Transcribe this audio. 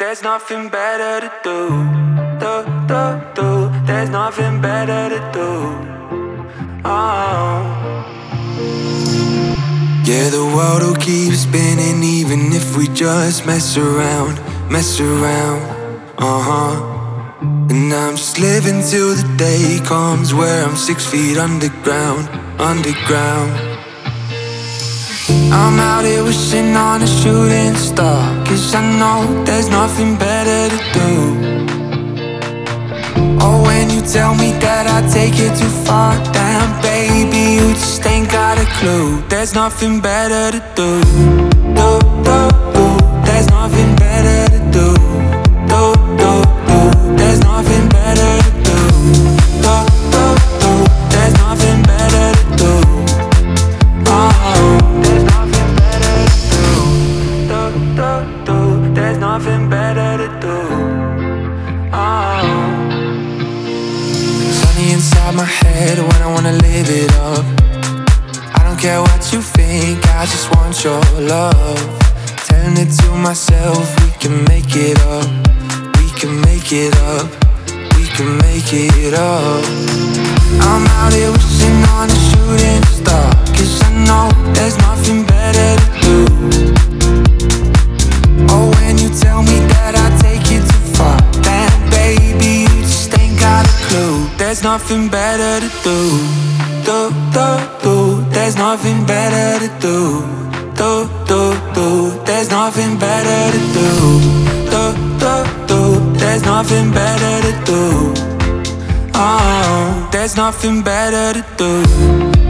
There's nothing better to do. There's nothing better to do. Oh. Yeah, the world will keep spinning even if we just mess around. And I'm just living till the day comes where I'm 6 feet underground. I'm out here wishing on a shooting star, 'cause I know there's nothing better to do. Oh, when you tell me that I take it too far, damn baby, you just ain't got a clue. There's nothing better to do. There's nothing better to do. There's nothing better to do. There's nothing better to do. There's nothing better to do. There's nothing better to do. Sunny inside my head when I wanna live it up. I don't care what you think, I just want your love. Telling it to myself, we can make it up. We can make it up. We can make it up. I'm out here wishing on a shooting star, 'cause I know there's nothing better to do. Oh, when you tell me that I take it too far, damn baby, you just ain't got a clue. There's nothing better to do. There's nothing better to do. There's nothing better to do. There's nothing better to do. Oh, there's nothing better to do.